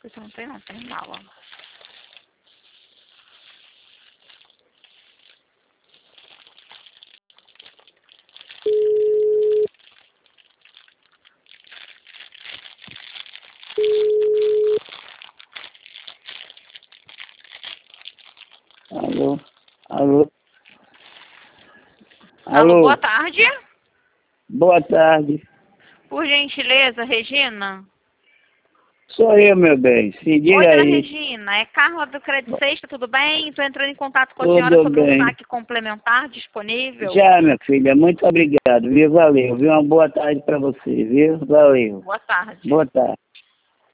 Isso não tem bala. Alô? Alô? Alô, boa Alô? tarde. Boa tarde. Por gentileza, Regina? Sou eu, meu bem. Se Oi, diga dona aí. Regina. É Carla do Crédito Sexta, tudo bem? Estou entrando em contato com a senhora Tudo sobre um bem. saque complementar disponível. Já, minha filha. Muito obrigado, viu? Valeu. Viu? Uma boa tarde para você, viu? Valeu. Boa tarde. Boa tarde.